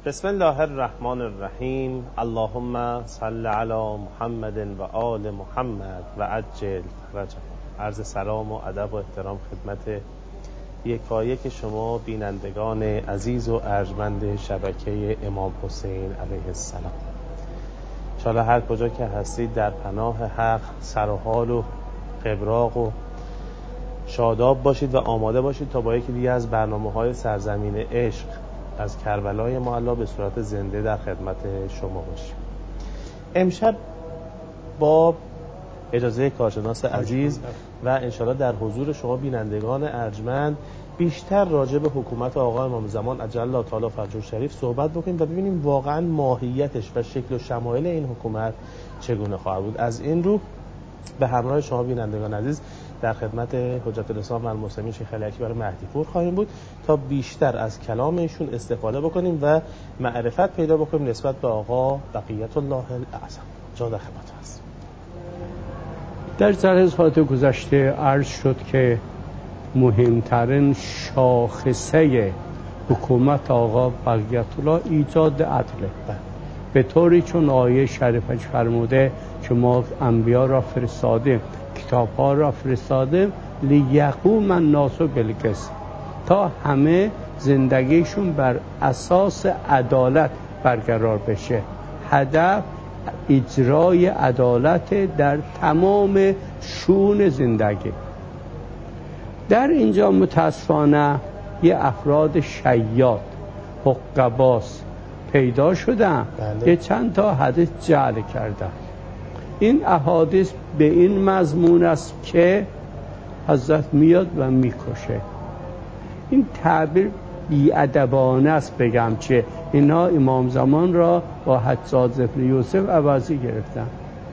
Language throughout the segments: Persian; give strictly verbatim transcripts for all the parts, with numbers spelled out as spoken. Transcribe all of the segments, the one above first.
بسم الله الرحمن الرحیم. اللهم صل علی محمد و آل محمد و عجل فرجهم. عرض سلام و ادب و احترام خدمت یکایک شما بینندگان عزیز و ارجمند شبکه امام حسین علیه السلام. انشاءالله هر کجا که هستید در پناه حق سر و حال و قبراق و شاداب باشید و آماده باشید تا با یکی دیگه از برنامه‌های سرزمین عشق از کربلای معلی به صورت زنده در خدمت شما باشیم. امشب با اجازه کارشناس عزیز و انشاءالله در حضور شما بینندگان ارجمند بیشتر راجع به حکومت آقا امام زمان عجل الله تعالی فرجه شریف صحبت بکنیم و ببینیم واقعا ماهیتش و شکل و شمایل این حکومت چگونه خواهد بود. از این رو به همراه شما بینندگان عزیز در خدمت حجت الاسلام و المسلمین شیخ علی اکبر مهدی پور خواهیم بود تا بیشتر از کلام ایشون استفاده بکنیم و معرفت پیدا بکنیم نسبت به آقا بقیت الله الاعظم. جا در خدمت هست. در جلسات گذشته عرض شد که مهمترین شاخصه حکومت آقا بقیت الله ایجاد عدله، به طوری چون آیه شریفش فرموده که ما انبیا را فرستادیم، کتاب ها را فرستادیم لیقوم الناس بالقسط، تا همه زندگیشون بر اساس عدالت برقرار بشه. هدف اجرای عدالت در تمام شؤون زندگی. در اینجا متاسفانه یه افراد شیاد حقباس پیدا شدن، بله. یه چند تا حدیث جعل کردن. این احادیث به این مضمون است که حضرت میاد و میکشه. این تعبیر بی‌ادبانه است بگم چه اینا امام زمان را با حجاج بن یوسف عوضی گرفتن.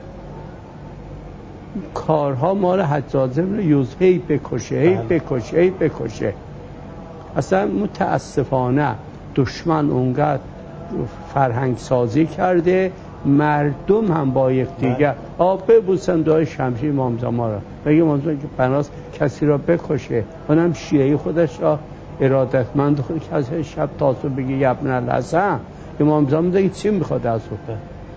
کارها مال حجاج بن یوسف، هی بکشه هی بکشه هی بکشه. اصلا متاسفانه دشمن اونقدر فرهنگ سازی کرده مردم هم با یک دیگر آب ببوسن دعای شمشیر امام زمان را. بگه امام زمان که بناست کسی را بکشه، اونم شیعی خودش را ارادتمند خود کسی شب تاسو بگه ابن الحسن، امام زمان دیگه چی میخواد از او؟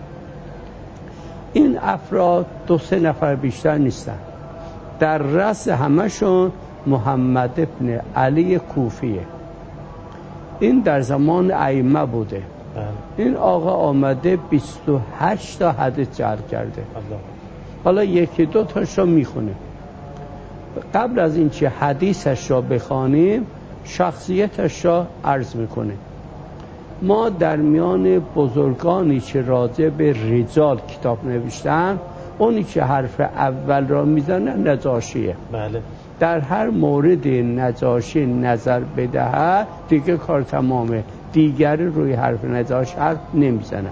این افراد دو سه نفر بیشتر نیستن. در رأس همشون محمد ابن علی کوفیه. این در زمان ائمه بوده. این آقا آمده بیست و هشت تا حدیث جعل کرده. حالا یکی دو تاش رو میخونه. قبل از این چه حدیثش را بخوانیم شخصیتش را عرض میکنه. ما در میان بزرگانی که راجع به رجال کتاب نوشتن، اونی که حرف اول را میزنه نجاشیه. بله. در هر مورد نجاشی نظر بدهد دیگه کار تمامه، دیگر روی حرف نجاشی حرف نمیزنه.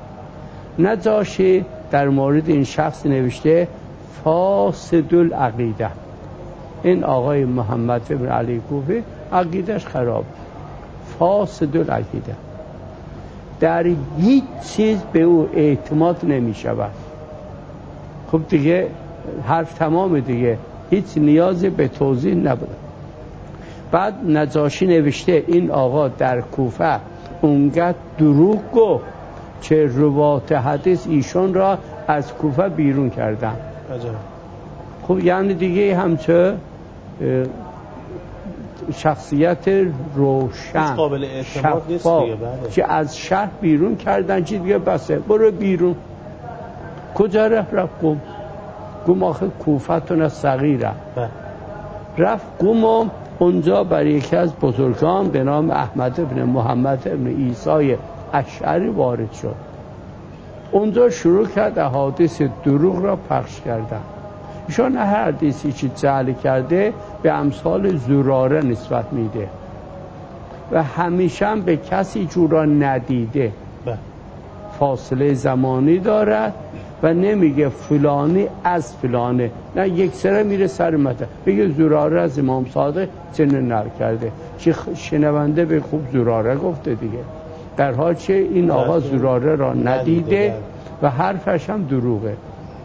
نجاشی در مورد این شخص نوشته فاسد العقیده. این آقای محمد بن علی کوفی عقیدش خراب، فاسد العقیده، در هیچ چیز به او اعتماد نمی شود. خب دیگه حرف تمام دیگه، هیچ نیازی به توضیح نبود. بعد نجاشی نوشته این آقا در کوفه اونقدر دروغ گفت که روات حدیث ایشون را از کوفه بیرون کردن. عجب. خب یعنی دیگه همچه شخصیت روشن قابل اعتماد نیست دیگه. بله. که از شهر بیرون کردن، چی دیگه بسه برو بیرون. کجا رفت؟ رفت قم. قم آخه کوفتون صغیره. رفت قم و اونجا برای یکی از بزرگان به نام احمد ابن محمد ابن عیسی اشعری وارد شد. اونجا شروع کرد احادیث دروغ را پخش کردن. ایشان هر حدیثی که جعل کرده به امثال زراره نسبت میده و همیشه هم به کسی جورا ندیده. فاصله زمانی دارد و نمیگه فلانی از فلانه، نه یک سره میره سر مطلب بگه زراره از امام صادق چنین نقل کرده، که شنونده به خوب زراره گفته دیگه، در حال که این آقا زراره را ندیده و حرفش هم دروغه.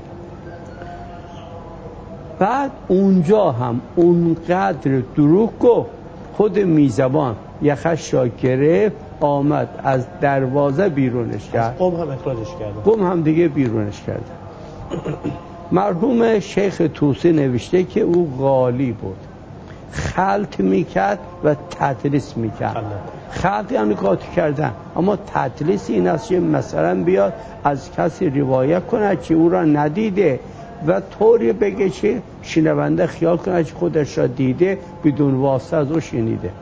بعد اونجا هم اونقدر دروغ گفت خود میزبان یخش را گرفت آمد از دروازه بیرونش کرد، قم هم اخراجش کرد، قم هم دیگه بیرونش کرد. مرحوم شیخ طوسی نوشته که او غالی بود، خلط میکرد و تدریس میکرد. خلط یعنی قاطی کردن، اما تدریس این است که مثلا بیاد از کسی روایت کنه که او را ندیده و طوری بگه که شنونده خیال کنه که خودش را دیده بدون واسطه از او شنیده.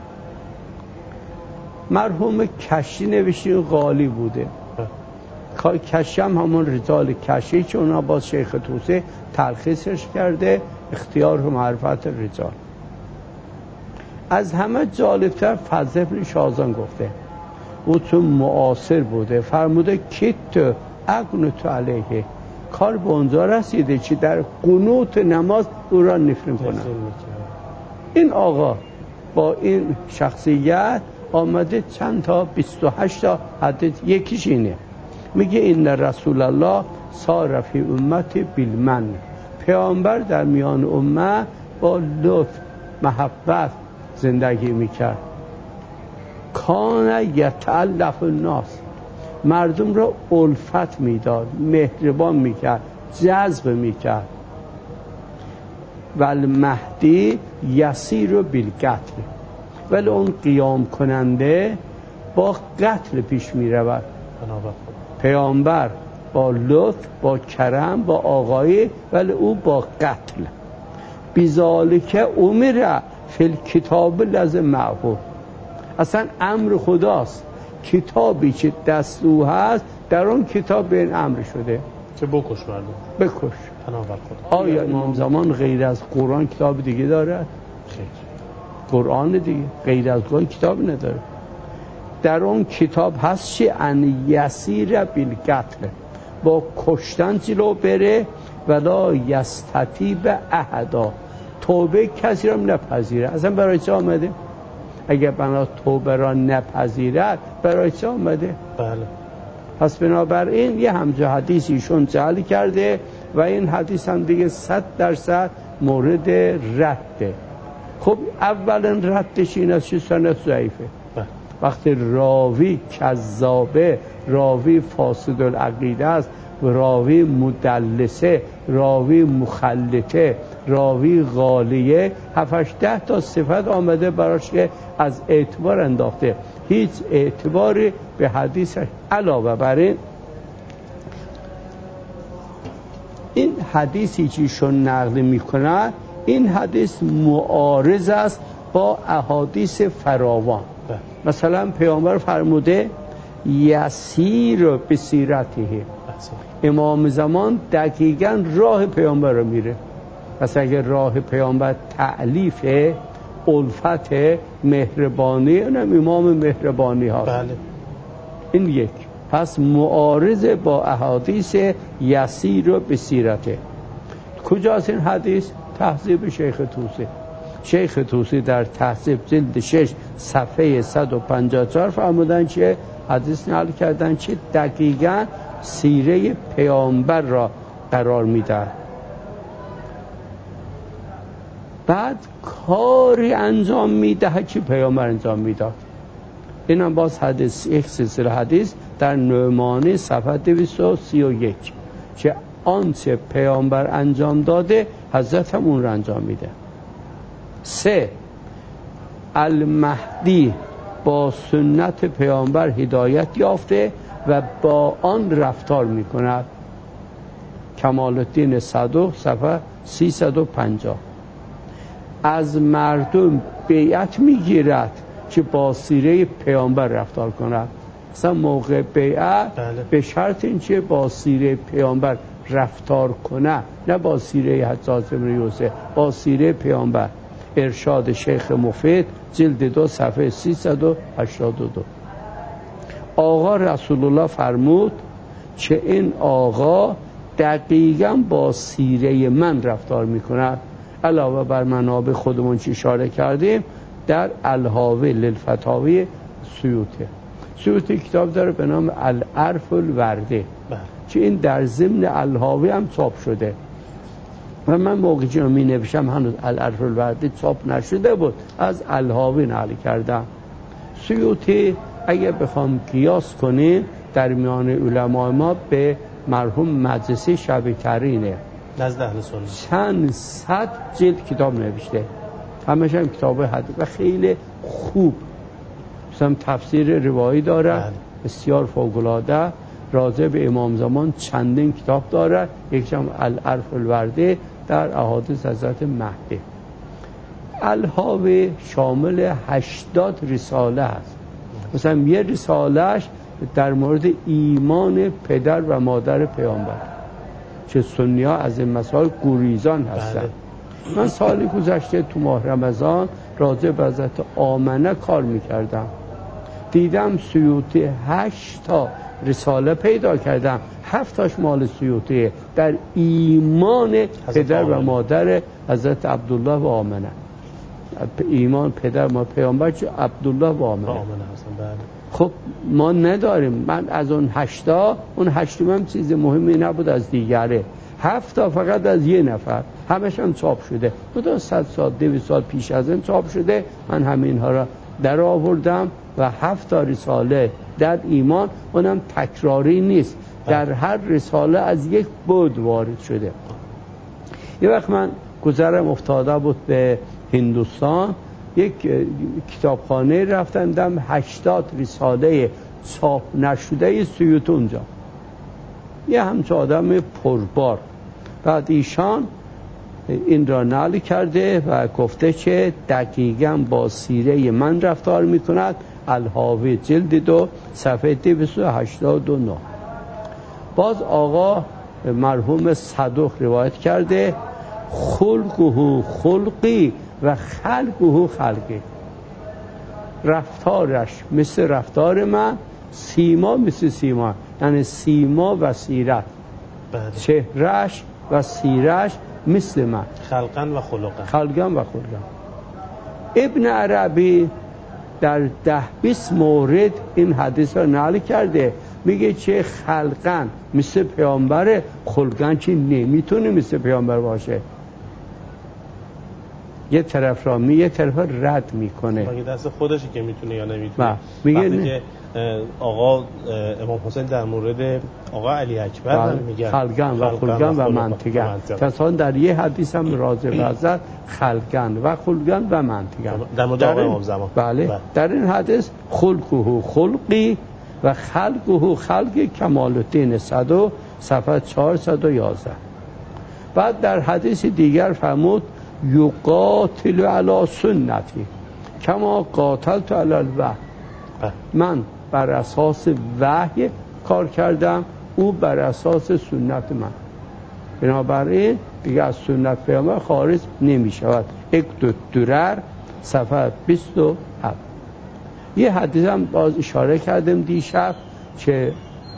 مرحوم کشی نوشته غالی بوده. کشی هم همون رجال کشی که اونا باز شیخ طوسی تلخیصش کرده، اختیار و معرفت رجال. از همه جالبتر فضل بن شازان گفته، او تو معاصر بوده، فرموده کیت اقنت علیه، کار به اونجا رسیده که در قنوت نماز او را نفرین کنن. این آقا با این شخصیت آمده چند تا بیست و هشت تا حدیث، یکیش اینه، میگه این رسول الله صار فی امت بالمن، پیامبر در میان امت با لطف محبت زندگی میکرد. کان یتألف الناس، مردم را الفت میداد، مهربان میکرد، جذب میکرد. و المهدی یسیر بالقتل، ولی اون قیام کننده با قتل پیش میرود. پیامبر با لطف، با کرم، با آقایی، ولی او با قتل. بذالک امر فی الکتاب لازم معبود، اصلا امر خداست، کتابی که دستو هست در اون کتاب به این امر شده که بکش مردم، بکش. خدا. آیا امام زمان غیر از قرآن کتاب دیگه داره؟ خیر، قرآن دیگه غیر از قرآن کتاب نداره. در اون کتاب هست چی؟ ان یسیر بالقتل، با کشتن جلو بره، ولا یستتیب احدا، توبه کسی را نپذیره. اصلا برای چه آمده؟ اگر بنا توبه را نپذیرد برای چه آمده؟ بله. پس بنابراین یه همچه حدیث ایشون جعل کرده و این حدیث هم دیگه صد درصد مورد رده. خب اولا ردش این است که سند ضعیفه. وقتی راوی کذابه، راوی فاسد العقیده است، راوی مدلسه، راوی مخلطه، راوی غالیه، هفتش ده تا صفت آمده براش که از اعتبار انداخته، هیچ اعتباری به حدیثش. علاوه بر این، این حدیثی که ایشون نقل میکنه، این حدیث معارض است با احادیث فراوان. مثلا پیامبر فرموده یسیر بسیرته، امام زمان دقیقاً راه پیامبر رو میره. پس اگر راه پیامبر تألیف، الفت، مهربانی، اینم امام مهربانی هست. بله. این یک. پس معارض با احادیث یسیر بسیرته. کجاست این حدیث؟ تهذیب شیخ طوسی. شیخ طوسی در تهذیب جلد شش صفحه صد و پنجاه و چهار فرمودن که حدیث نقل کردن که دقیقاً سیره پیامبر را قرار میده. بعد کاری انجام میده که پیامبر انجام میداد. این هم باز حدیث، یک سلسله حدیث در نعمانی صفحه دویست و سی و یک که آنچه پیامبر انجام داده حضرت هم اون را انجام میده. سه، المهدی با سنت پیامبر هدایت یافته و با آن رفتار میکند. کمال الدین صدوق صفحه سیصد و پنجاه. از مردم بیعت میگیرد که با سیره پیامبر رفتار کند. اصلا موقع بیعت بله. به شرط این که با سیره پیامبر رفتار کنه، نه با سیره حجاج بن یوسف، با سیره پیامبر. ارشاد شیخ مفید جلد دو صفحه سیصد و هشتاد و دو. آقا رسول الله فرمود که این آقا دقیقاً با سیره من رفتار میکند. علاوه بر منابع خودمون چی اشاره کردیم در الهاوی للفتاوی سیوطی. سیوطی کتاب داره به نام العرف الوردی که این در ضمن الهاوی هم چاپ شده و من موقعی که می نوشتم هنوز العرف الوردی چاپ نشده بود، از الهاوی نقل کردم. سیوطی اگه بخوام قیاس کنیم در میان علمای ما به مرحوم مجلسی شبیه ترینه. نزد اهل سنت چند صد جلد کتاب نوشته، همش هم کتاب حدیث و خیلی خوب. مثلا تفسیر روایی داره بله. بسیار فوق‌العاده. راجع به امام زمان چندین کتاب داره، یکیش هم العرف الورده در احادیث حضرت مهدی. الحاوی شامل هشتاد رساله است. مثلا یه رسالهش در مورد ایمان پدر و مادر پیامبر، چه سنی ها از این مسائل گریزان هستن. بله. من سالی گذشته تو ماه رمضان راجع به حضرت آمنه کار میکردم، دیدم سیوطی هشت تا رساله پیدا کردم، هفت تاش مال سیوطیه در ایمان پدر و مادر حضرت عبدالله و آمنه. ایمان پدر ما پیامبر چه عبدالله و آمنه. خب ما نداریم. من از اون هشتا، اون هشتم هم چیز مهمی نبود از دیگره، هفتا فقط از یه نفر، همش هم چاپ شده. دو تا صد سال دویست سال پیش از این چاپ شده. من همین ها را در آوردم و هفت تا رساله در ایمان، اونم تکراری نیست، در هر رساله از یک بود وارد شده. یه وقت من گذرم افتاده بود به هندوستان، یک کتابخانه رفتم، دم هشتاد رساله چاپ نشده سیوطی اونجا. یه همچه آدم پربار. بعد ایشان این را نقل کرده و گفته که دقیقاً با سیره من رفتار میکند. الحاوی جلد دو صفحه دویست و هشتاد و نه. باز آقا مرحوم صدوق روایت کرده خلقه خلقی و خلقه خلقی، رفتارش مثل رفتار من، سیما مثل سیما، یعنی سیما و سیرت، چهرش و سیرش مثل من، خلقن و خلقن خلقن و خلقن. ابن عربی در ده بیست مورد این حدیث را نقل کرده، میگه چه خلقن مثل پیامبره، خلقن چی نمیتونه مثل پیامبر باشه. یه طرف را می یه طرف رد میکنه. مگه دست خودشه که میتونه یا نمیتونه؟ میگه وقتی که آقا امام حسین در مورد آقا علی اکبر میگه خلقن و خلقن و منطقن، تصادفاً در یه حدیث هم راجع به حضرت خلقن و خلقن و منطقن در مورد آقا امام زمان. بله. بله در این حدیث خلقه خلقی و خلقه خلق کمال الدین صدو صفحه چهارصد و یازده. بعد در حدیث دیگر فرمود یقاتل علی سنتی کما قاتلت علی الوحی، من بر اساس وحی کار کردم، او بر اساس سنت من. بنابراین دیگه از سنت پیامبر خارج نمی شود. یک دو درر صفحه بیست و هفت. یه حدیث هم باز اشاره کردم دیشب که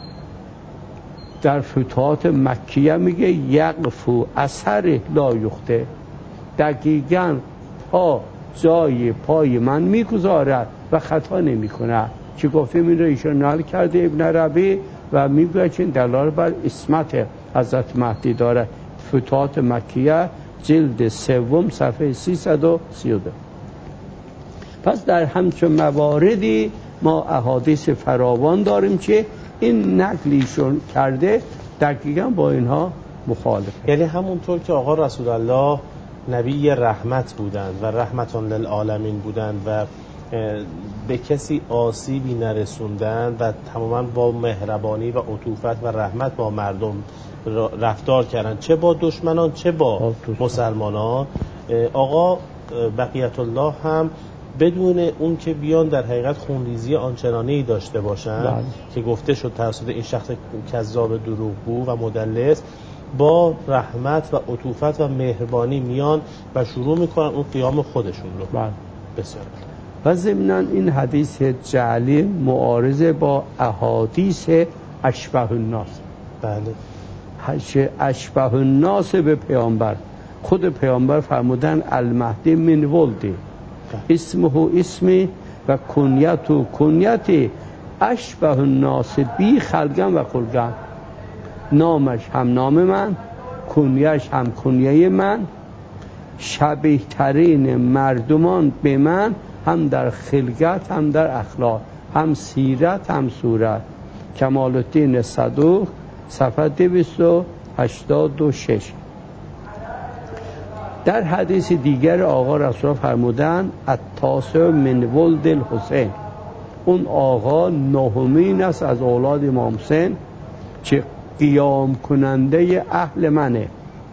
در فتوحات مکیه میگه یقفو اثر لا یخته، دقیقاً پا جای پای من میگذارد و خطا نمی کند. که گفتیم این را ایشان نقل کرده ابن عربی و میگه چه دلال بر عصمت حضرت مهدی داره. فتوحات مکیه جلد سوم صفحه سیصد و سی و دو. پس در همچون مواردی ما احادیث فراوان داریم که این نقلیشون کرده دقیقاً با اینها مخالفه. یعنی همونطور که آقا رسول الله نبی رحمت بودند و رحمتان للعالمین بودند و به کسی آسیبی نرسوندند و تماما با مهربانی و عطوفت و رحمت با مردم رفتار کردند، چه با دشمنان چه با مسلمانان. آقا بقیت الله هم بدون اون که بیان در حقیقت خونریزی آنچنانی داشته باشند بله. که گفته شد توسط این شخص کذاب دروغگو و مدلس، با رحمت و عطوفت و مهربانی میان و شروع میکنن اون قیام خودشون رو. بله. بسیار. و ضمناً این حدیث جعلی معارضه با احادیث اشبه الناس. بله. اشبه الناس به پیامبر، خود پیامبر فرمودن المهدی من ولدی اسمه اسمی و کنیت و کنیتی اشبه الناس بی خلقن و خلقن، نامش هم نام من، کنیش هم کنیه من، شبیه ترین مردمان به من هم در خلقت هم در اخلاق. هم سیرت هم صورت، کمال الدین صدوق، صفحه دویست و هشتاد و شش. در حدیث دیگر آقا رسول الله فرمودند التاسع من ولد الحسین، اون آقا نهمین است از اولاد امام حسین که قیام کننده اهل منه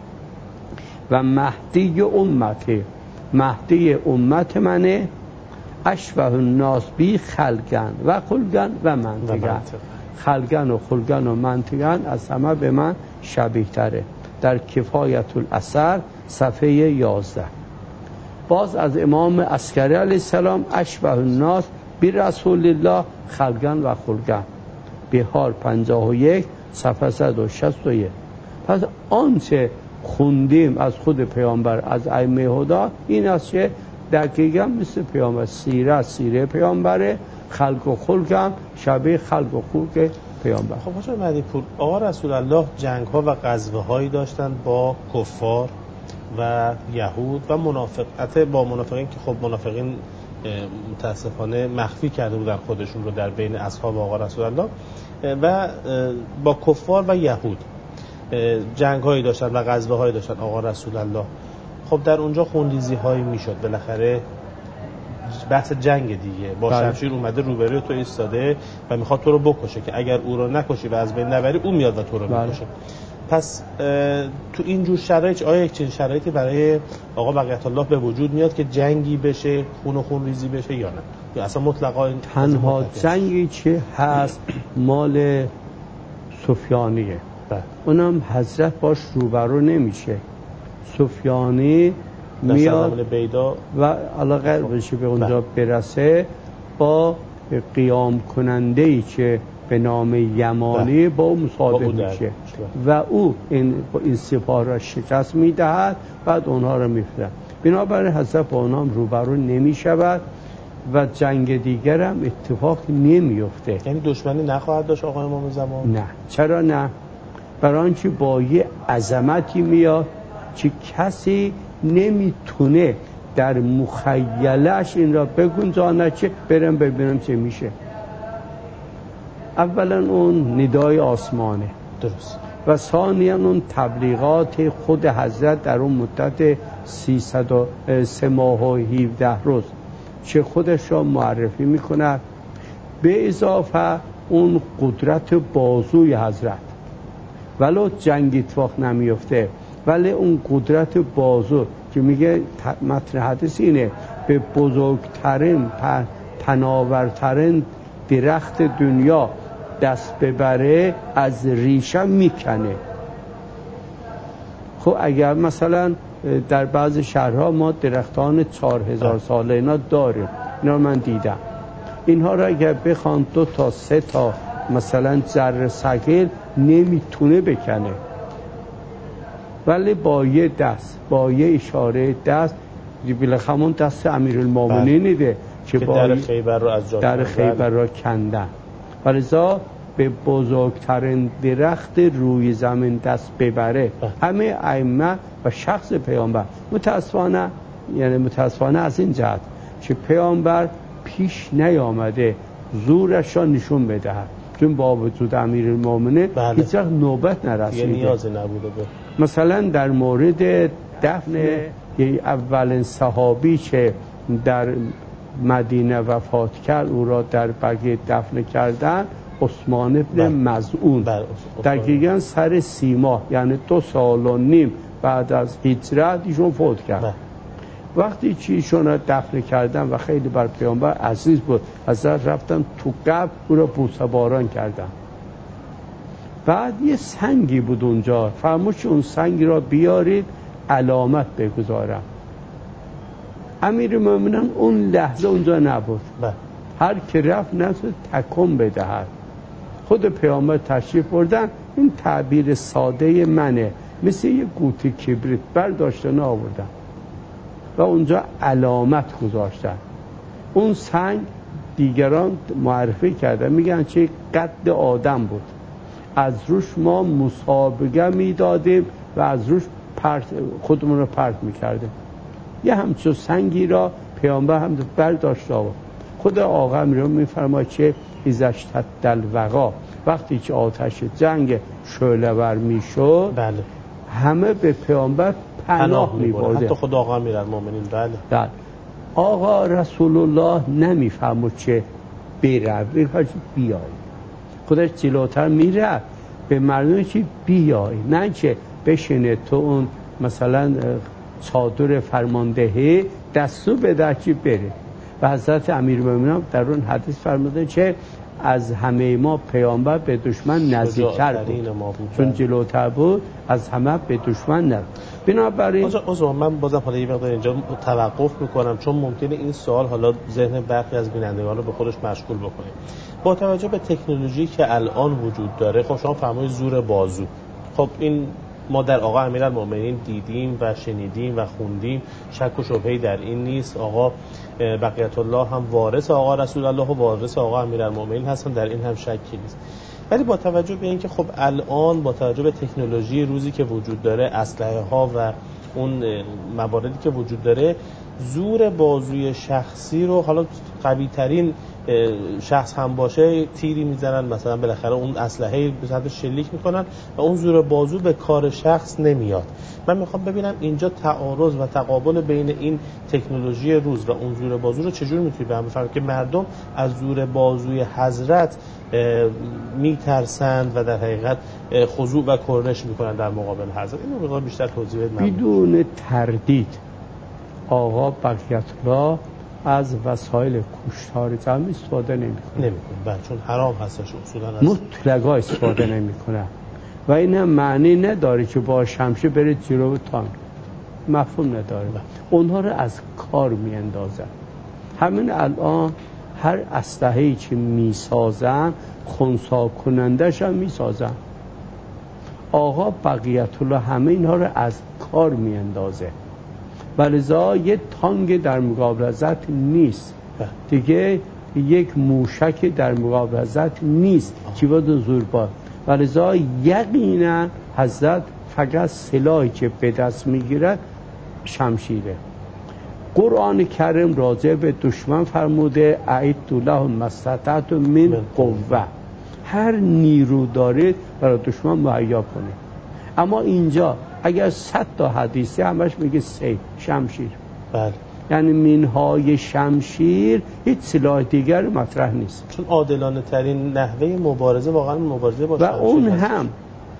و مهدی امته، مهدی امت منه، اشبه الناس بی خلقن و خلقن و منطقن، خلقن و خلقن و منطقن از همه به من شبیه تره. در کفایت الاثر صفحه یازده. باز از امام عسکری علیه السلام اشبه الناس بی رسول الله خلقن و خلقن، بهار پنجاه و یک صفحه صد و شصت و یک. پس آنچه خوندیم از خود پیامبر از ائمه هدا این است که دقیقا مثل پیامبر، سیره سیره پیامبره، خلق و خلق هم شبیه خلق و خلق پیامبر. خب حاجی مهدی پور، آقا رسول الله جنگ ها و غزوه هایی داشتن با کفار و یهود و منافقت با منافقین که خب منافقین متاسفانه مخفی کرده بودن خودشون رو در بین اصحاب آقا رسول الله، و با کفار و یهود جنگ هایی داشتن و غزوه هایی داشتن آقا رسول الله. خب در اونجا خونریزی هایی میشد، بالاخره بحث جنگ دیگه، با شمشیر اومده روبروی تو ایستاده و میخواد تو رو بکشه که اگر او رو نکشی و از بین نبری اون میاد و تو رو میکشه. پس تو این جور شرایط آیا یک چنین شرایطی برای آقا بقیت الله به وجود میاد که جنگی بشه، خون و خون ریزی بشه یا نه؟ یا اصلا مطلقا تنها جنگی چه هست مال سفیانیه، اونم حضرت باش روبرو نمیشه. سفیانی میاد بیدا و علاقه بشه به اونجا برسه با قیام کننده ای که به نام یمانی با مصادف میشه و او این این سپاه را شکست میدهد، بعد اونها را میفرد. بنابراین حضرت با اونها روبرو نمیشود و جنگ دیگر هم اتفاق نمیفته. یعنی دشمنی نخواهد داشت آقای امام زمان؟ نه. چرا نه؟ برای آنچه با یه عظمتی میاد که کسی نمیتونه در مخیلش این را بگنجاند که برم ببینم چه میشه. اولا اون ندای آسمانه، درست، و ثانیا اون تبلیغات خود حضرت در اون مدت سیصد و سه ماه و هفده روز که خودش را معرفی میکند، به اضافه اون قدرت بازوی حضرت. ولو جنگ اتفاق نمیفته ولی اون قدرت بازو که میگه متن حدیث اینه به بزرگترین پناورترین درخت دنیا دست ببره از ریشه میکنه. خب اگر مثلا در بعض شهرها ما درختان چهار هزار ساله اینا داریم، اینا من دیدم، اینها را اگر بخوان دو تا سه تا مثلا ذره ثقیل نمیتونه بکنه، ولی با یه دست، با یه اشاره دست، بالاخره دست امیرالمومنین ایده که در خیبر را از جا در خیبر را کندن. ولذا به بزرگترین درخت روی زمین دست ببره همه ائمه و شخص پیامبر. متاسفانه یعنی متاسفانه از این جهت که پیامبر پیش نیامده زورش را نشون بدهد، چون با وجود امیرالمومنین هیچ وقت نوبت نرسیده، نیازی نبوده به. مثلا در مورد دفن اولین صحابی که در مدینه وفات کرد او را در بقیع دفن کردن، عثمان بن مظعون، دقیقاً سر سی ماه یعنی دو سال و نیم بعد از هجرت ایشون فوت کرد. بله. وقتی که ایشون را دفن کردن و خیلی بر پیامبر عزیز بود، حضرت رفتن تو قبر او را بوسه باران کردن. بعد یه سنگی بود اونجا، فرموش اون سنگی را بیارید علامت بگذارم. امیرالمومنین اون لحظه اونجا نبود، بله. هر که رفت نتوند تکون بدهد. خود پیامبر تشریف بردن، این تعبیر ساده منه، مثل یه قوطی کبریت برداشتن آوردن و اونجا علامت گذاشتن. اون سنگ دیگران معرفی کردن، میگن چه قد آدم بود، از روش ما مسابقه میدادیم و از روش پرت خودمون رو پرت میکردیم. یه همچون سنگی را پیامبر هم برداشت آورد. خود آقا امیرالمومنین میفرماید که اذا اشتد الوغا، وقتی که آتش جنگ شعله‌ور میشد بله همه به پیامبر پناه می‌برد، حتی خود آقا امیرالمومنین. بله بله. آقا رسول الله نمیفهمد که بره، بره بیای، خودش جلوتر میره به مردم که بیای، نه که بشینه تو اون مثلا چادر فرماندهی دستور بده که بره. و حضرت امیرالمومنین در اون حدیث فرمودن که از همه ما پیامبر به دشمن نزدیکتر بود، چون جلوتر بود از همه به دشمن نرفت. بنابراین از من بازم حالا یه مقدار اینجا توقف میکنم، چون ممکنه این سوال حالا ذهن برخی از بینندگان رو به خودش مشغول بکنه. با توجه به تکنولوژی که الان وجود داره، خب شما فرمایید زور بازو، خب این ما در آقا امیرالمومنین دیدیم و شنیدیم و خوندیم، شک و شبهه‌ای در این نیست. آقا بقیت الله هم وارث آقا رسول الله و وارث آقا امیرالمومنین هستن، در این هم شکی نیست. ولی با توجه به اینکه خب الان با توجه به تکنولوژی روزی که وجود داره، اسلحه ها و اون مواردی که وجود داره، زور بازوی شخصی رو حالا قوی ترین شخص هم باشه تیری میزنن، مثلا بالاخره اون اسلحه به سمت شلیک میکنن و اون زور بازو به کار شخص نمیاد. من میخوام ببینم اینجا تعارض و تقابل بین این تکنولوژی روز و اون زور بازو رو چجور میتونی به هم بفهمید که مردم از زور بازوی حضرت میترسند و در حقیقت خضوع و کرنش میکنن در مقابل حضرت. اینو میخوام بیشتر توضیح بدم. بدون تردید آقا بقیت الله از وسایل کشتار جمعی استفاده نمیکنه نمیکنه بله، چون حرام هستش اصولا، مطلقا استفاده نمیکنه و این هم معنی نداره که با شمشیر بره جلو تان، مفهوم نداره. بله. اونها رو از کار میاندازن. همین الان هر اسلحه‌ای که میسازن خنثی کنندش هم میسازن. آقا بقیت الله همه اینها رو از کار میاندازه و لذا یه تانگ در مقابل حضرت نیست دیگه، یک موشک در مقابل حضرت نیست که بود زور باد. و لذا یقینا حضرت فقط سلاحی که به دست میگیرد شمشیره. قرآن کریم راجع به دشمن فرموده اعدوا لهم ما استطعتم من قوه، هر نیرو دارید برای دشمن مهیا کنید. اما اینجا اگر صد تا حدیثه همش میگه سیف، شمشیر. بله. یعنی منهای شمشیر هیچ سلاح دیگر مطرح نیست، چون عادلانه ترین نحوه مبارزه واقعا مبارزه با و اون هم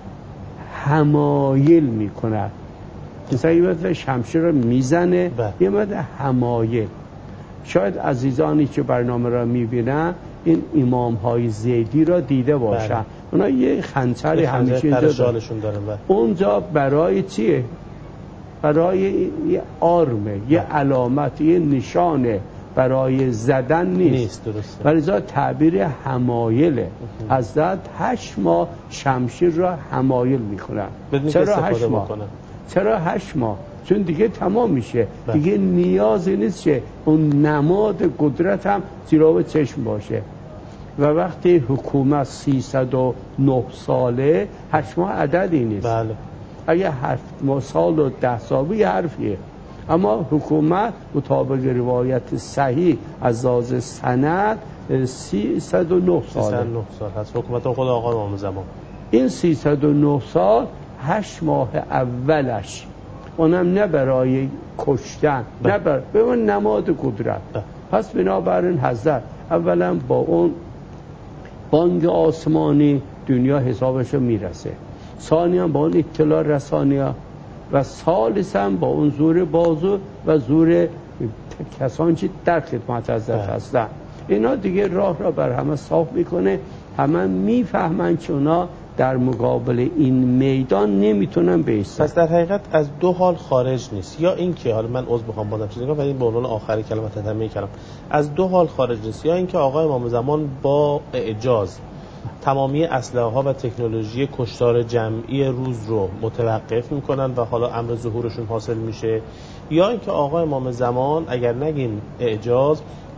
حمایل میکنه. مثلا یه مدت شمشیر رو میزنه، یه مدت حمایل. شاید عزیزانی که برنامه را میبینن این امام های زیدی را دیده باشن. بله. اونا یه خنجری همیشه اینجا دارن. اونجا برای چیه؟ برای یه آرمه، یه بله. علامت، یه نشانه، برای زدن نیست, نیست درسته. ولی ذات تعبیر حمایله. حضرت هشت ماه شمشیر را حمایل میکنن. چرا هشت ماه؟ بکنن. چرا هشت ماه؟ چون دیگه تمام میشه. بله. دیگه نیازی نیست که اون نماد قدرت هم زیرا چشم باشه. و وقتی حکومت سیصد و نه ساله، هشت ماه عددی نیست. بله. اگه هفت سال و ده سال یه حرفیه، اما حکومت مطابق روایت صحیح از لحاظ سند سیصد و نه ساله. سیصد و نه سال هست حکومت خود آقا امام زمان. این سیصد و نه سال هشت ماه اولش اونم نه برای کشتن، نه برای به اون نماد قدرت. ده. پس بنابراین حضرت اولا با اون بانگ آسمانی دنیا حسابش میرسه، ثانیاً با اون اطلاع رسانی ها، و ثالثاً با اون زور بازو و زور کسانی که در خدمت حضرت هستن. اینا دیگه راه را بر همه صاف میکنه. همه میفهمن که اونا در مقابل این میدان نمیتونن بیستن. پس در حقیقت از دو حال خارج نیست، یا این که حالا من عذر میخوام بازم چیزی کنم ولی این به عنوان آخری کلمه تتمه کردم، از دو حال خارج نیست، یا اینکه آقا امام زمان با اعجاز تمامی اسلحه ها و تکنولوژی کشتار جمعی روز رو متوقف میکنن و حالا امر ظهورشون حاصل میشه، یا اینکه آقا امام زمان اگر نگیم اعجاز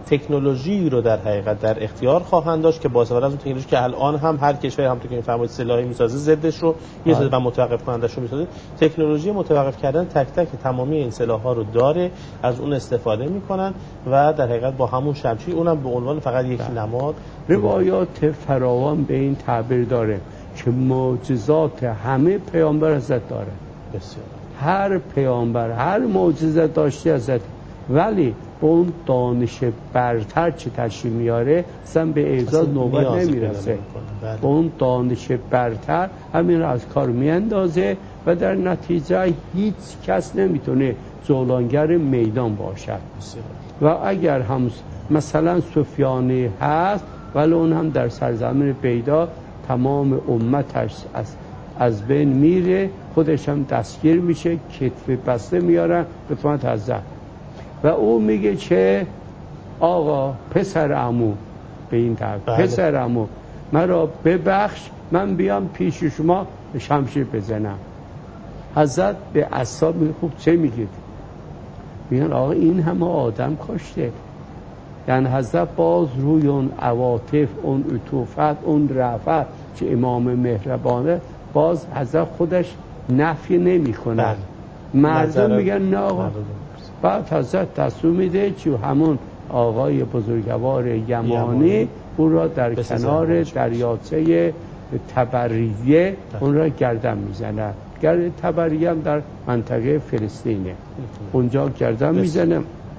تکنولوژی رو در حقیقت در اختیار خواهند داشت که با استفاده از اون تکنولوژی که الان هم هر کشوری همونطور که می‌فرمایید سلاحی می‌سازه ضدش رو یه سری و متوقف کنندش رو می‌سازه، تکنولوژی متوقف کردن تک تک تمامی این سلاح‌ها رو داره، از اون استفاده می‌کنن و در حقیقت با همون شمشیر، اونم به عنوان فقط یک نماد. روایات فراوان به این تعبیر داره که معجزات همه پیامبر حضرت داره. بسیار. هر پیامبر هر معجزه داشتی حضرت، ولی اون دانش برتر چه تشریف میاره اصلا به اعزاز نوبت نمیرسه. بله. اون دانش برتر همین رو از کار میاندازه و در نتیجه هیچ کس نمیتونه جولانگر میدان باشد. بسیار. و اگر هم مثلا سفیانی هست ولی اون هم در سرزمین بیدا تمام امتش از از بین میره، خودش هم دستگیر میشه، کتف بسته میارن به خدمت حضرت و او میگه که آقا پسر عمو، به این طرف پسر عمو مرا ببخش، من بیام پیش شما شمشیر بزنم. حضرت به اعصاب میگه خوب چه میگید؟ میگن آقا این همه آدم کشته. یعنی حضرت باز روی اون عواطف، اون عطوفت، اون رأفت که امام مهربانه، باز حضرت خودش نفی نمی کنه. مردم میگن نه آقا. بعد حضرت تصمیم میده که همون آقای بزرگوار یمانی او را در کنار دریاچه تبریه اون را گردن میزنه. گرد تبریه هم در منطقه فلسطینه، اونجا گردن میزنه.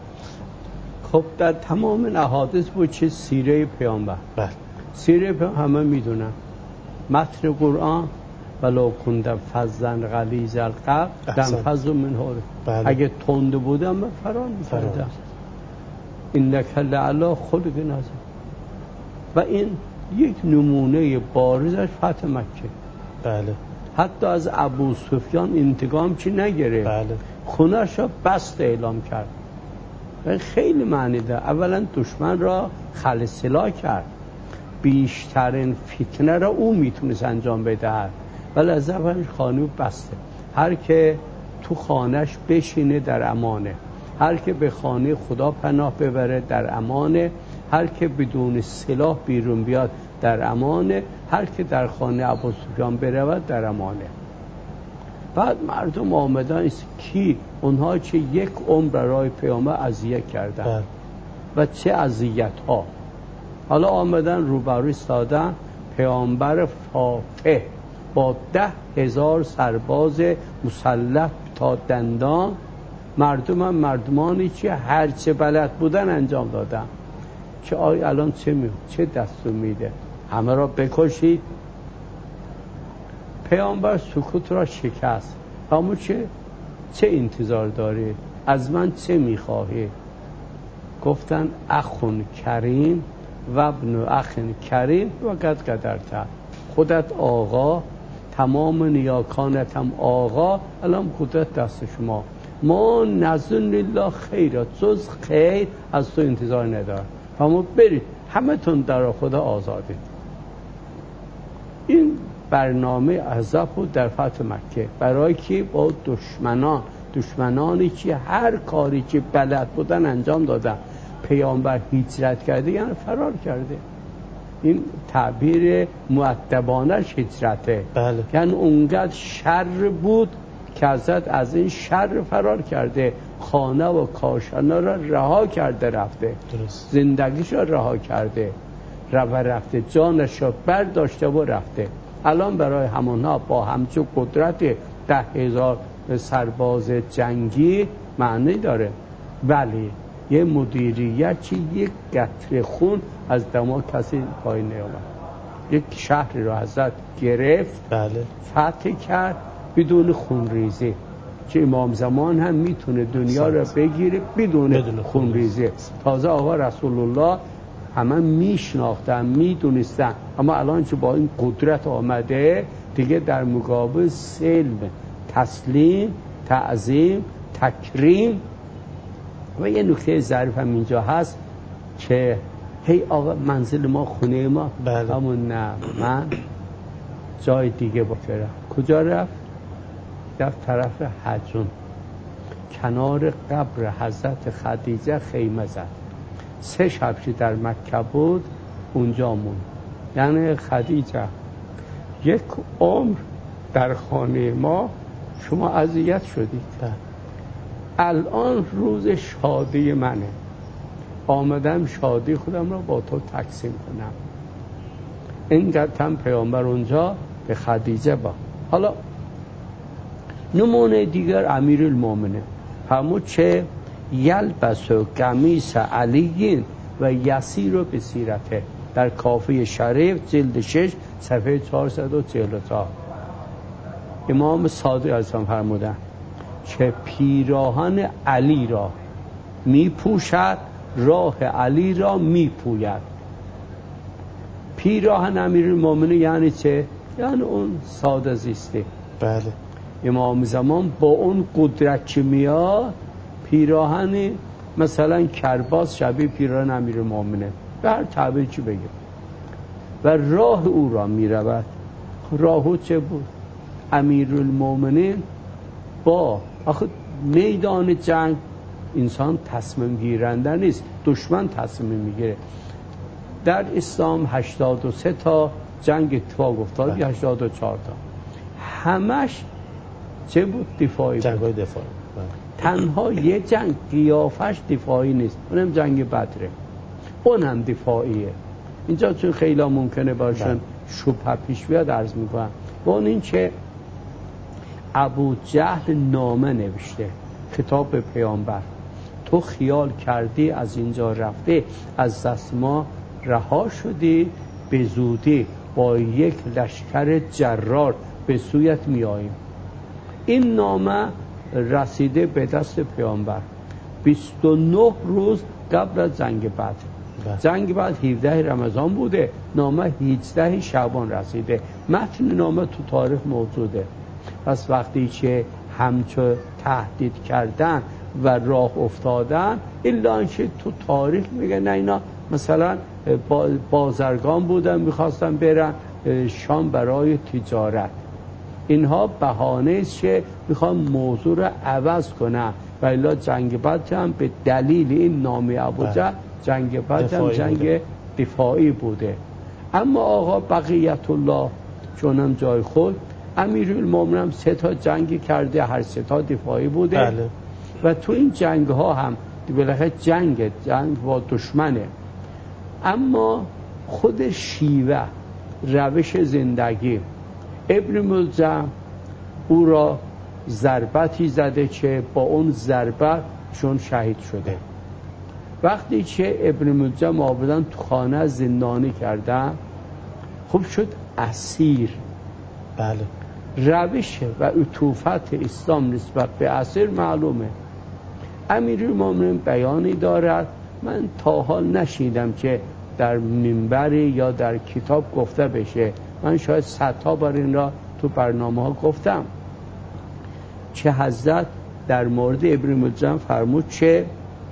خب در تمام این احادیث بود چه سیره پیامبر. بله. سیره پیامبر همه میدونن. متن قرآن ولو کنت فظا غلیظ القلب لانفضوا من حولک. بله. اگه تند بودم من فرار می‌کردم. انک لعلی خلق عظیم. و این یک نمونه بارزش فتح مکه. بله. حتی از ابو سفیان انتقام چی نگرفت. بله. خونه‌ش را بست اعلام کرد. خیلی معنی داره. اولا دشمن را خلع سلاح کرد، بیشترین فتنه را او میتونست انجام بده، ولی از اولش خانه بسته. هر که تو خانهش بشینه در امانه، هر که به خانه خدا پناه ببره در امانه، هر که بدون سلاح بیرون بیاد در امانه، هر که در خانه ابوسفیان برود در امانه. بعد مردم آمدن کی؟ اونها چه یک عمر برای پیامبر اذیت کردن. بله. و چه اذیت ها. حالا آمدن روبروی ایستادن، پیامبر فاتح با ده هزار سرباز مسلح تا دندان، مردم هم مردمانی که هر چه بلد بودن انجام دادن. که آی الان چه می چه دستور میده؟ همه را بکشید. پیامبر سکوت را شکست. اما چه چه انتظار داری؟ از من چه میخواهی؟ گفتن اخون کریم و ابن اخ کریم و قد قدرت. خودت آقا، تمام نیاکانت هم آقا، الان قدرت دست شما. ما نظن الله خیرات، جز خیر از تو انتظار ندارم. اما برید همه تون در خدا آزادید. این برنامه عذاب بود در فتح مکه، برای که با دشمنان دشمنانی که هر کاری که بلد بودن انجام دادن. پیامبر هجرت کرده یعنی فرار کرده. این تعبیر مؤدبانش هجرته. بله. یعنی اونقدر شر بود که حضرت از این شر فرار کرده، خانه و کاشانه را رها کرده رفته. درست. زندگیش را رها کرده و رفته، جانش را برداشته و رفته. الان برای همونها با همچون قدرت ده هزار سرباز جنگی معنی داره، ولی یه مدیریت چی یک قطره خون از دماغ کسی پایین نیامد. یک شهر را حضرت گرفت. بله. فتح کرد بدون خونریزی، که امام زمان هم میتونه دنیا را بگیره بدون, بدون خونریزی. تازه آقا رسول الله همه میشناختن میدونستن، اما الان که با این قدرت آمده دیگه در مقابل سلم، تسلیم، تعظیم، تکریم. و یه نکته ظریف هم اینجا هست که هی آقا منزل ما خونه ما. بله. اما نه، من جای دیگه بکرم. کجا رفت؟ در طرف حجون، کنار قبر حضرت خدیجه خیمه زد. سه شب که در مکه بود اونجا موند. یعنی خدیجه یک عمر در خانه ما شما اذیت شدید، الان روز شادی منه، آمدم شادی خودم را با تو تقسیم کنم. اینقدر هم پیامبر اونجا به خدیجه با. حالا نمونه دیگر امیر المومنه همون چه یلبس و قمیص علیین و یسیر و بسیرته در کافی شریف جلد شش صفحه چهارصد و چهل و چهار. امام صادق ازم فرمودن که پیراهن علی را می پوشد، راه علی را می پوید. پیراهن امیر المومنین یعنی چه؟ یعنی اون ساده زیسته. بله. امام زمان با اون قدرت که میاد پیراهن مثلا کرباس شبیه پیراهن امیر المومنین به هر تعبیر چی بگیم و راه او را می رود. راه او چه بود؟ امیر المومنین با آخه میدان جنگ انسان تصمیم گیرنده نیست، دشمن تصمیم میگیره. در اسلام هشتاد و سه تا جنگ اتفاق افتاد یا هشتاد و چهار تا، همش چه بود؟ دفاعی بود. جنگ‌های دفاعی. تنها یه جنگ قیافش دفاعی نیست، اونم جنگ بدره، اونم دفاعیه. اینجا چون خیلی ممکنه باشن شبهه پیش بیاد عرض میکنم. و اون این که ابو جهل نامه نوشته خطاب به پیامبر، تو خیال کردی از اینجا رفته از دست ما رها شدی، به زودی با یک لشکر جرار به سویت می آییم. این نامه رسیده به دست پیامبر بیست و نه روز قبل از جنگ بدر. جنگ بعد هفدهم رمضان بوده، نامه هجدهم شعبان رسیده. متن نامه تو تاریخ موجوده. پس وقتی که همچو تهدید کردن و راه افتادن، الا اینکه تو تاریخ میگه نه اینا مثلا بازرگان بودن میخواستن برن شام برای تجارت، اینها بهانه است که میخوان موضوع رو عوض کنن. و الا جنگ بعد هم به دلیل این نامه ابوجهل جنگ بعد هم جنگ بوده. دفاعی بوده. اما آقا بقیت الله چونم جای خود، امیرالمومنین سه تا جنگ کرده، هر سه تا دفاعی بوده. بله. و تو این جنگ ها هم بالاخره جنگ جنگ با دشمنه، اما خود شیوه روش زندگی ابن ملجم او را ضربتی زده که با اون ضربت چون شهید شده. وقتی که ابن ملجم آوردن تو خانه زندانی کردن، خوب شد اسیر. بله. روش و عطوفت اسلام نسبت به اسیر معلومه. امیرالمومنین بیانی دارد، من تا حال نشیدم که در منبری یا در کتاب گفته بشه، من شاید صدها بار این را تو برنامه ها گفتم که حضرت در مورد ابن ملجم فرمود که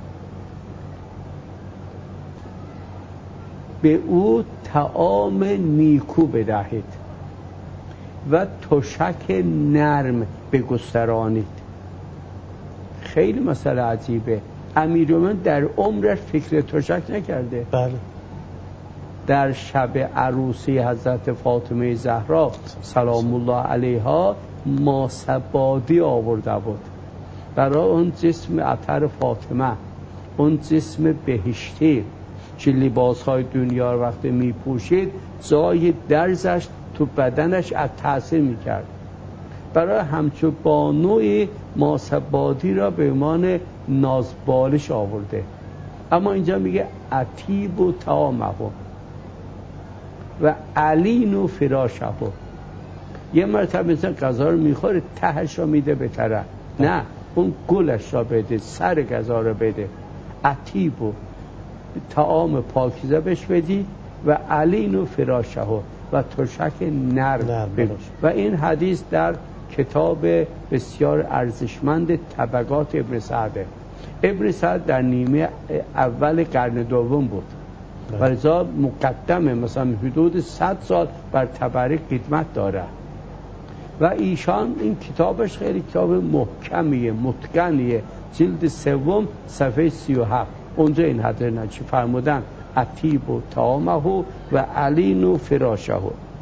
به او طعام نیکو بدهید و تشک نرم بگسترانید. خیلی مسئله عجیبه. امیرالمومنین در عمرش فکر تشک نکرده. بله. در شب عروسی حضرت فاطمه زهرا سلام الله علیها ماسبادی آورده بود برای اون جسم عطر فاطمه، اون جسم بهشتی که لباسهای دنیا وقتی می پوشید جای درزش تو بدنش از تأثیر می کرد. برای همچون بانوی ماسبادی را به عنوان نازبالش آورده. اما اینجا میگه عتیب و طعامه و علین و فراشه. یه مرتبه مثلا غذا رو میخوره تهش را میده به طرف، نه اون گلش را بده، سر غذا رو بده. عتیب و طعام پاکیزه بهش بدی و علین و فراشه و تشک نرم بگو. و این حدیث در کتاب بسیار ارزشمند طبقات ابن سعده. ابن سعد در نیمه اول قرن دوم بود و لذا مقدمه، مثلا حدود صد سال بر طبری خدمت داره و ایشان این کتابش خیلی کتاب محکمیه، متقنیه. جلد سوم صفحه سی و هفت اونجا این حضرت نجی فرمودن عتیب و طعامه و علین و فراشه.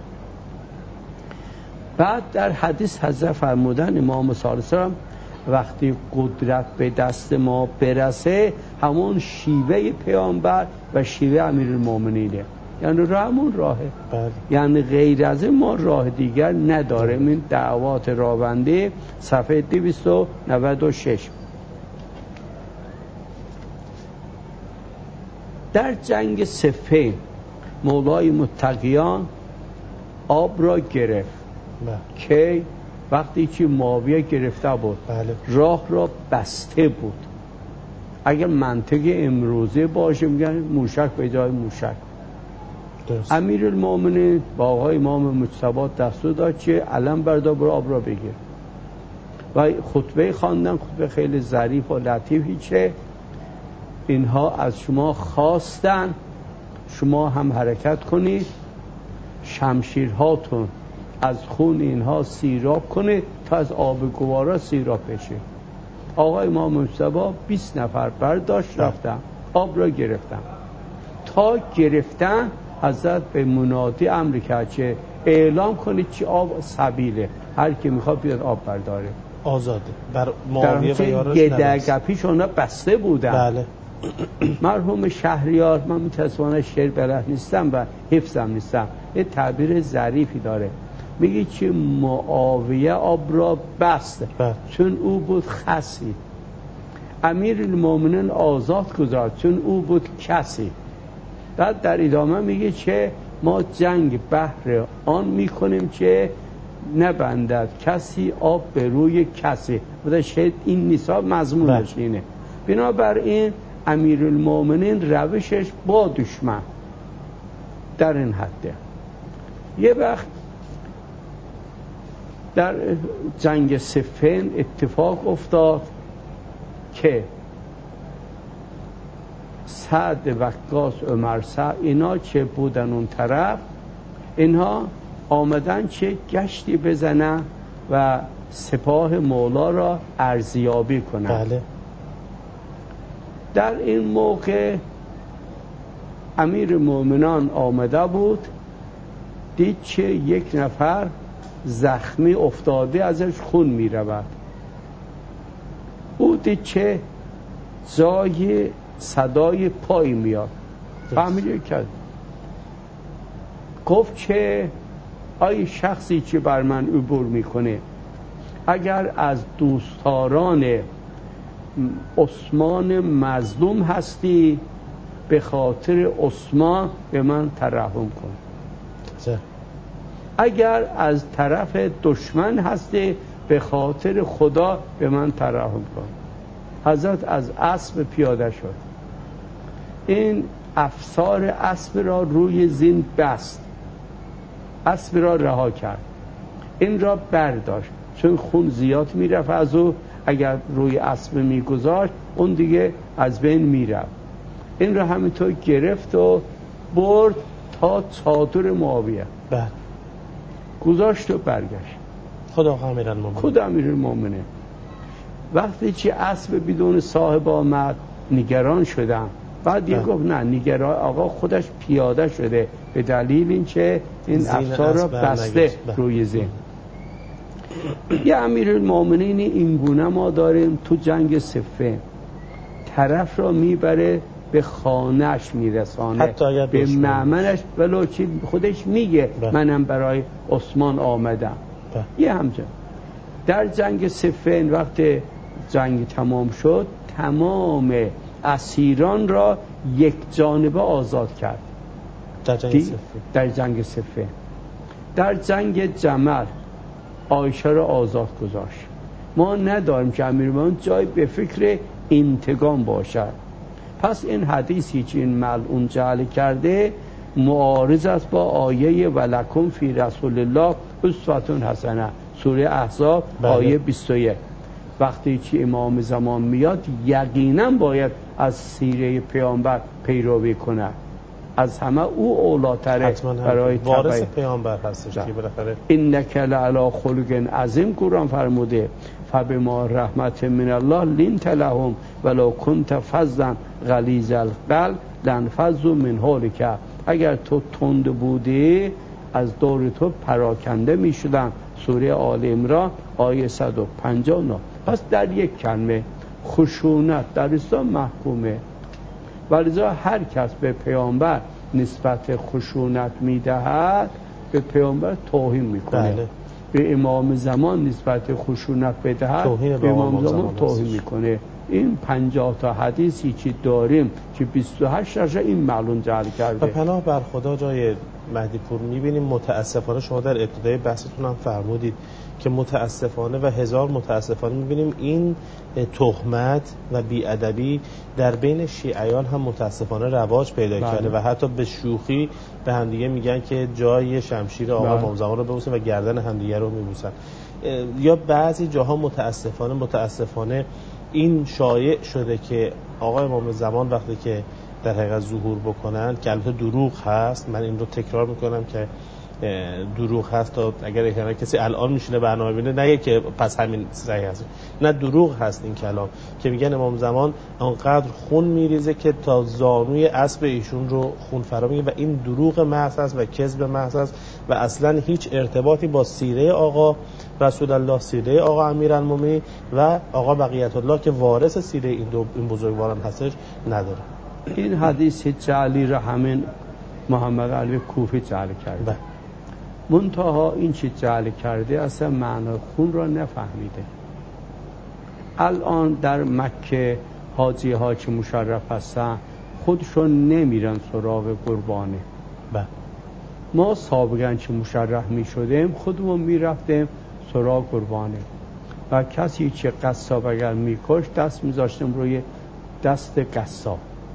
بعد در حدیث حضرت فرمودن امام صادق وقتی قدرت به دست ما برسه همون شیوه پیامبر و شیوه امیرالمومنینه، یعنی راه همون راهه. بله. یعنی غیر از این ما راه دیگر نداریم. این دعوات راونده صفحه دویست و نود و شش. در جنگ صفین مولای متقیان آب را گرفت. بله. که وقتی که معاویه گرفته بود، بله. راه را بسته بود. اگر منطق امروزه باشه میگن موشک به جای موشک. امیرالمومنین با آقای امام مجتبی دستور داد که علم بردار برو آب را بگیر و خطبه خواندن. خطبه خیلی ظریف و لطیفی که اینها از شما خواستن شما هم حرکت کنید، شمشیرهاتون از خون اینها سیراب کنید تا از آب گوارا سیراب بشه. آقای امام مجتبی بیست نفر برداشت رفتن آب را گرفتن. تا گرفتن حضرت به منادی امر کرد که اعلام کنید که آب سبیله، هر کی میخواد بیاد آب برداره. آزاده. بر معاویه و یاراش یه دقیقه پیش اونا بسته بودن. بله. مرحوم شهریار، من متاسفانه شعر بلد نیستم و حفظم نیستم، یه تعبیر ظریفی داره، میگه که معاویه آب را بست بله. چون او بود خسی، امیرالمومنین آزاد گذاشت چون او بود کسی. بعد در ادامه میگه که ما جنگ بحر آن میکنیم که نبندد کسی آب به روی کسی. بوده شاید این نیسا مضمونش اینه. بنابراین امیرالمومنین روشش با دشمن در این حده. یه وقت در جنگ صفین اتفاق افتاد که سعد وقاص عمر سعد اینا چه بودن اون طرف، اینها آمدن چه گشتی بزنن و سپاه مولا را ارزیابی کنن. بله. در این موقع امیر مومنان آمده بود، دید که یک نفر زخمی افتاده ازش خون می رود. او دید که جای صدای پای میاد، فهمید کرد، گفت که آی شخصی که بر من عبور میکنه اگر از دوستداران عثمان مظلوم هستی به خاطر عثمان به من ترحم کن، اگر از طرف دشمن هستی به خاطر خدا به من ترحم کن. حضرت از اسب پیاده شد، این افسار اسب را روی زین بست، اسب را رها کرد، این را برداشت چون خون زیاد میرفت از او، اگر روی اسب میگذاشت اون دیگه از بین میرفت. این را همینطور گرفت و برد تا چادر معاویه بله. گذاشت و برگشت. خدا امیرالمومنین خدا امیرالمومنین وقتی که اسب بدون صاحب آمد نگران شدم. بعد یه گفت نه نگران آقا خودش پیاده شده به دلیل این که این افسار را بسته روی زین. یه امیرالمومنین این گونه ما داریم تو جنگ صفین، طرف را میبره به خانهش میرسانه، به معمنش، ولو چی خودش میگه ده. منم برای عثمان آمدم ده. یه همچنین در جنگ صفین وقت جنگ تمام شد تمام اسیران را یک جانبه آزاد کرد در جنگ صفین. در جنگ صفین در جنگ جمل عایشه را آزاد گذاشت. ما نداریم که امیرالمومنین جای به فکر انتقام باشد. پس این حدیثی که این ملعون جعل کرده معارض است با آیه ولکم فی رسول الله اسوة حسنه سوره احزاب بله. آیه بیست و یک. وقتی که امام زمان میاد یقینا باید از سیره پیامبر پیروی کند. از همه او اولاتره برای وارث پیامبر هستش که بالاخره انک لعلی خلق عظیم قرآن فرموده فبما رحمت من الله لنت لهم ولو كنت فظا غلیظ القلب لانفضوا من حولک. اگر تو تند بودی از دور تو پراکنده می شدن. سوره آل عمران آیه صد و پنجاه و نه. پس در یک کلمه خشونت در اسلام محکومه، ولذا هر کس به پیامبر نسبت خشونت میدهد به پیامبر توهین میکنه. بله. به امام زمان نسبت خشونت بدهد به امام زمان توهین میکنه. این پنجاه تا حدیثی که داریم که بیست و هشت درصد این معلوم جعل کرده. و پناه بر خدا جای مهدی پور میبینیم متاسفانه شما در ابتدای بحثتون هم فرمودید که متاسفانه و هزار متاسفانه میبینیم این تهمت و بیادبی در بین شیعیان هم متاسفانه رواج پیدا بله. کرده و حتی به شوخی به همدیگه میگن که جای شمشیر آقا امام زمان رو ببوسن و گردن همدیگه رو میبوسن. یا بعضی جاها متاسفانه متاسفانه این شایع شده که آقا امام زمان وقتی که در حقیقت ظهور بکنن که البته دروغ هست، من این رو تکرار میکنم که دروغ هست تا اگر احتمال کسی الان میشینه برنامه ببینه نگه که پس همین صحیح هست، نه دروغ هست این کلام که میگن امام زمان انقدر خون میریزه که تا زانوی اسب ایشون رو خون فرا میگه و این دروغ محض است و کذب محض است و اصلا هیچ ارتباطی با سیره آقا رسول الله، سیره آقا امیرالمومنین و آقا بقیت الله که وارث سیره این دو این بزرگواران هستش نداره. این حدیث جعلی را همین محمد علی کوفی جعل کرده. منتها این چی جعل کرده اصلا معنی خون را نفهمیده. الان در مکه حاجی ها که مشرف هستن خودشون نمیرن سراغ قربانه. بله. ما سابقا که مشرف می شدیم خودمون میرفتیم سراغ قربانه و کسی که قصاب اگر میکش دست میذاشتیم روی دست قصاب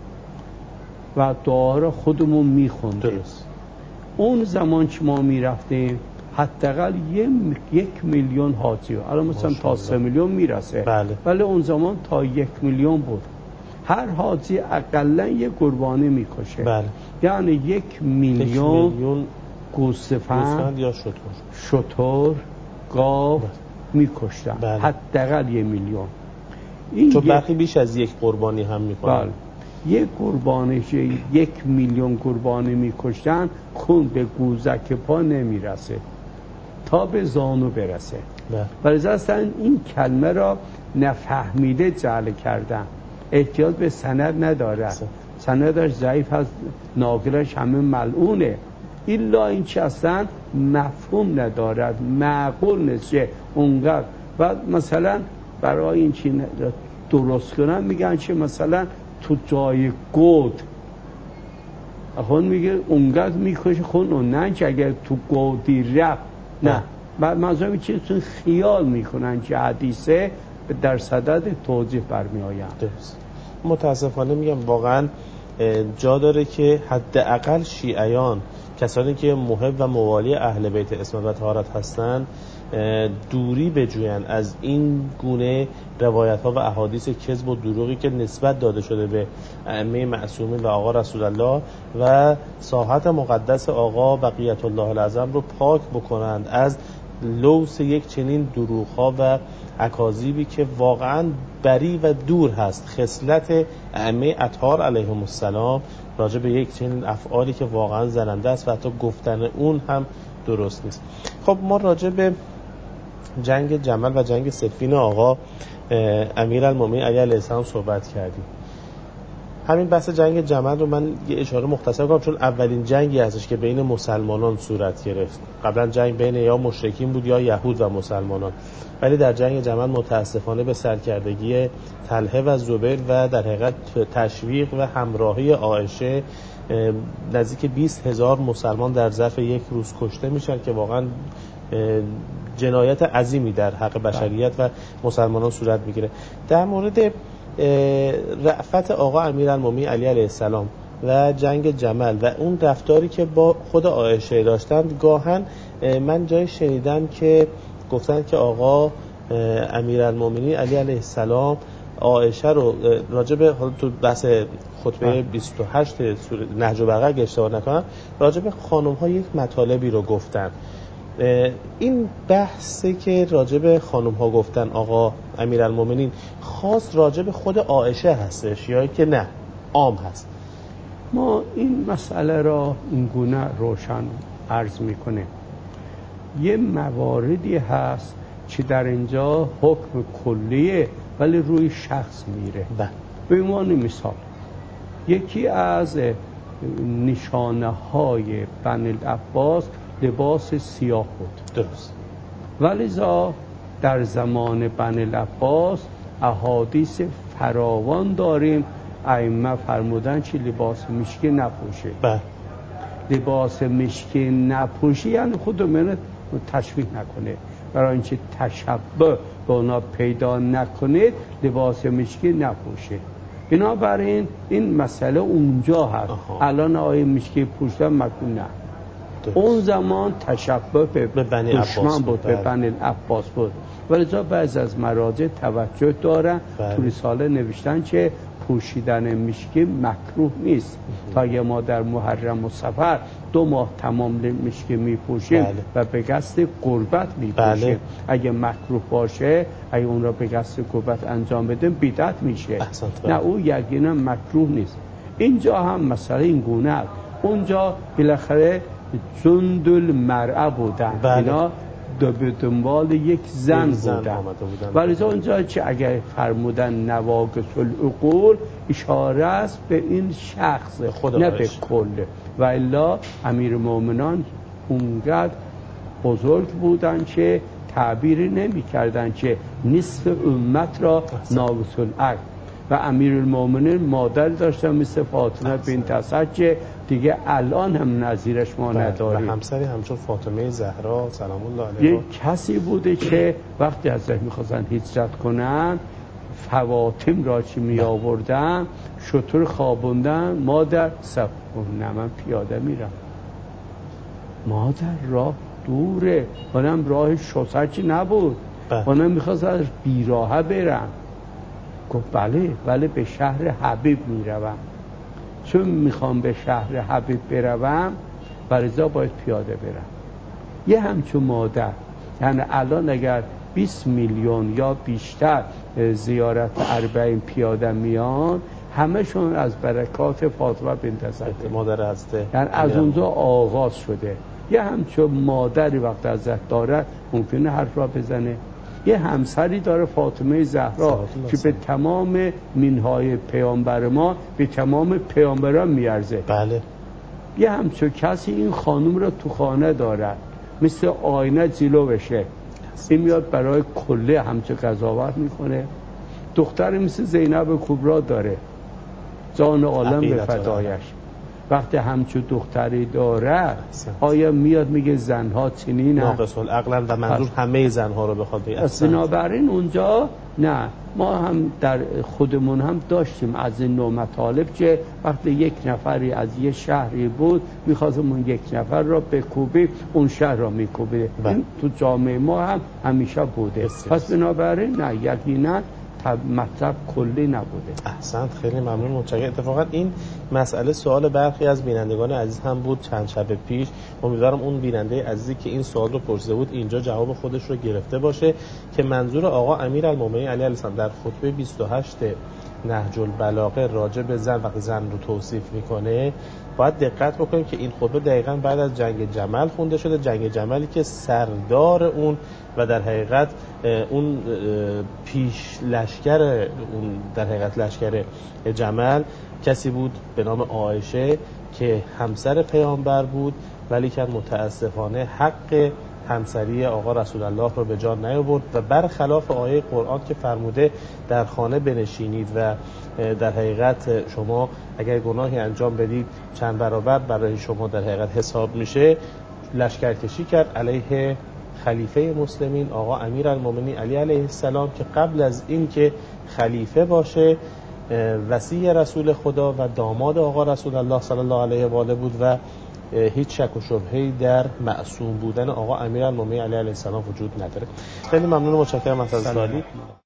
و دعا را خودمون میخوندیم. اون زمان که ما میرفتیم حداقل یک میلیون حاجی، الان مثلا تا سه میلیون میرسه. بله. ولی اون زمان تا یک میلیون بود. هر حاجی اقلا یک قربانی میکشه. بله. یعنی یک میلیون, میلیون گوسفند یا شتر شتر گاو بله. میکشتن. بله. حداقل یک میلیون. این چون برخی بیش از یک قربانی هم میکنن. بله. یک قربانی که یک میلیون قربانی میکشتن خون به گوزک پا نمیرسه تا به زانو برسه. ولی اصلا این کلمه را نفهمیده جعل کردن. احتیاج به سند نداره، سندش ضعیف هست، ناقلش همه ملعونه. الا این چه اصلا مفهوم ندارد، معقول نیست اونقدر. و مثلا برای این چی درست کنن میگن چه مثلا تو جای گود خون میگه اونقدر میکشه خون و نه که اگر تو گودی رفت نه. بعد منظورم چیز تو خیال میکنن که حدیثه در صدد توضیح برمی آیند. متاسفانه میگم واقعا جا داره که حداقل شیعیان، کسانی که محب و موالی اهل بیت عصمت و طهارت هستند، دوری بجوین از این گونه روایت ها و احادیث کذب و دروغی که نسبت داده شده به ائمه معصومین و آقا رسول الله و ساحت مقدس آقا بقیت الله العظم رو پاک بکنند از لوث یک چنین دروغ ها و اکاذیبی که واقعا بری و دور هست خصلت ائمه اطهار علیهم السلام راجع به یک چنین افعالی که واقعا زننده است و حتی گفتن اون هم درست نیست. خب ما راجع به جنگ جمل و جنگ صفین آقا امیرالمومنین علی علیه السلام صحبت کردیم. همین بحث جنگ جمل رو من یه اشاره مختصر کنم چون اولین جنگی هستش که بین مسلمانان صورت گرفت. قبلا جنگ بین یا مشرکین بود یا یهود و مسلمانان، ولی در جنگ جمل متاسفانه به سرکردگی طلحه و زبیر و در حقیقت تشویق و همراهی عایشه نزدیک بیست هزار مسلمان در ظرف یک روز کشته میشن که واقعا جنایت عظیمی در حق بشریت و مسلمانان صورت میگیره. در مورد رأفت آقا امیرالمومنین علی علیه السلام و جنگ جمل و اون رفتاری که با خود عایشه داشتند، گاهن من جای شنیدم که گفتن که آقا امیرالمومنین علی علیه السلام عایشه رو راجع به تو بحث خطبه بیست و هشت نهج البلاغه اگه اشتباه نکنم راجع به خانم‌ها یک مطالبی رو گفتن. این بحثی که راجع به خانم‌ها گفتن آقا امیرالمومنین خاص راجع به خود عایشه هستش یا که نه عام هست؟ ما این مسئله را این گونه روشن عرض میکنه. یه مواردی هست که در اینجا حکم کلیه ولی روی شخص میره. به عنوان مثال یکی از نشانه های بنی العباس لباس سیاه بود. درست. ولذا در زمان بنی العباس احادیث فراوان داریم ائمه فرمودن چی لباس مشکی نپوشه. بله. لباس مشکی نپوشی یعنی خودمون تشبیه نکنه، برای اینکه تشبه به اونا پیدا نکنید لباس مشکی نپوشه. بنابراین این مسئله اونجا هست. آها. الان آیه مشکی پوشیدن مکروه نه. اون زمان تشبه به, به بنی عباس بود، به بنی العباس بود. ولذا بعض از مراجع توجه دارن تو رساله نوشتن که پوشیدن مشکی مکروه نیست. تا اگه ما در محرم و صفر دو ماه تمام مشکی میپوشیم بله. و به قصد قربت میپوشیم بله. اگه مکروه باشه اگه اون را به قصد قربت انجام بدیم بدعت میشه. نه او یقینا مکروه نیست. اینجا هم مسئله این گونه است. اونجا بالاخره جند المرأه بودن بله. اینا دو به دنبال یک زن, زن بودن, بودن. ولی اونجا چه اگر فرمودن نواقص العقول اشاره است به این شخص نه به کل. و الا امیرالمومنان اونقدر بزرگ بودن که تعبیری نمی کردن که نصف امت را ناقص العقل. و امیرالمومنین مادر داشتن مثل فاطمه بنت اسد که دیگه الان هم نظیرش ما نداریم. و همسری همچون فاطمه زهرا سلام الله علیها. یک کسی بوده که وقتی حضرت میخواستن هجرت کنن فواطم را چی می آوردن شطور خوابوندن مادر سب نه من پیاده میرم. مادر راه دوره اونم راه شوسرچی نبود اونم میخواست از بیراهه برم. گفت بله ولی به شهر حبیب میروم. چون میخوام به شهر حبیب بروم برزا باید پیاده برم. یه همچون مادر یعنی الان اگر بیست میلیون یا بیشتر زیارت اربعین پیاده میان همشون از برکات فاطمه بنت اسد مادر هسته یعنی از اونجا آغاز شده. یه همچون مادری وقت ازت داره ممکنه حرف را بزنه. یه همسری داره فاطمه زهرا که به تمام منهای پیامبر ما به تمام پیامبران میارزه. بله. یه همچون کسی این خانم رو تو خانه داره مثل آینه جلو بشه این میاد برای کله همچون قضاوت میکنه. دختر مثل زینب کبرا داره جان عالم به فدایش. وقتی همچون دختری داره آیا میاد میگه زنها چنین ناقص العقل و منظور همه زنها رو بخواد بگه؟ بنابراین اونجا نه. ما هم در خودمون هم داشتیم از این نوع مطالب که وقتی یک نفری از یه شهری بود میخواستم اون یک نفر را بکوبه اون شهر را میکوبه. این تو جامعه ما هم همیشه بوده. پس بنابراین نه یقینا مطلب کلی نبوده. احسنت خیلی ممنون متشکرم. اتفاقا این مسئله سوال برخی از بینندگان عزیز هم بود چند شب پیش. امیدوارم اون بیننده عزیزی که این سوال رو پرسیده بود اینجا جواب خودش رو گرفته باشه که منظور آقا امیرالمومنین علیه السلام در خطبه بیست و هشت نهج البلاغه راجع به زن وقتی زن رو توصیف میکنه باید دقت بکنیم که این خطبه دقیقاً بعد از جنگ جمل خونده شده. جنگ جملی که سردار اون و در حقیقت اون پیش لشکر اون در حقیقت لشکر جمل کسی بود به نام عایشه که همسر پیامبر بود ولی که متاسفانه حق همسری آقا رسول الله رو به جا نیاورد و برخلاف آیه قرآن که فرموده در خانه بنشینید و در حقیقت شما اگر گناهی انجام بدید چند برابر برای شما در حقیقت حساب میشه لشکرکشی کرد علیه خلیفه مسلمین آقا امیرالمومنین علی علیه السلام که قبل از این که خلیفه باشه وصی رسول خدا و داماد آقا رسول الله صلی الله علیه و آله بود و هیچ شک و شبهه‌ای در معصوم بودن آقا امیرالمومنین علی علیه السلام وجود نداره. خیلی ممنون و متشکرم از سوالی.